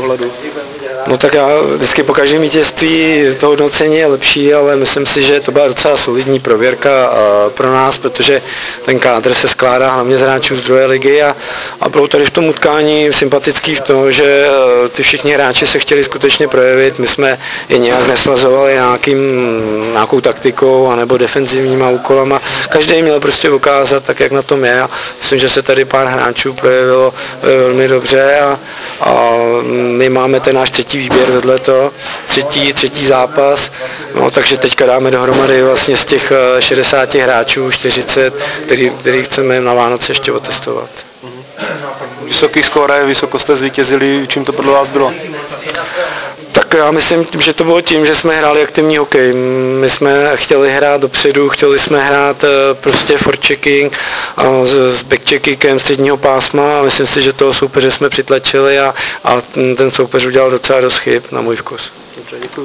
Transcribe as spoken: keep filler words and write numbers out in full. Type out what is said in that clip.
pohledu? No tak já vždycky po každém vítězství to hodnocení je lepší, ale myslím si, že to byla docela solidní prověrka pro nás, protože ten kádr se skládá hlavně z hráčů z druhé ligy a, a bylo tady v tom utkání sympatický v tom, že ty všichni hráči se chtěli skutečně projevit, my jsme je nějak nesvazovali nějakým, nějakou taktikou anebo defenzivníma úkolama, každý měl prostě ukázat tak, jak na tom je a myslím, že se tady pár hráčů projevilo velmi dobře a, a my máme ten náš třetí výběr vedle toho, třetí, třetí zápas, no, takže teďka dáme dohromady vlastně z těch šedesáti hráčů čtyřicet, který, který chceme na Vánoce ještě otestovat. Vysoký skóre, vysoko jste zvítězili, čím to podle vás bylo? Tak já myslím, že to bylo tím, že jsme hráli aktivní hokej. My jsme chtěli hrát dopředu, chtěli jsme hrát prostě forechecking s backcheckingem středního pásma a myslím si, že toho soupeře jsme přitlačili a, a ten soupeř udělal docela dost chyb na můj vkus. Dobře, děkuji.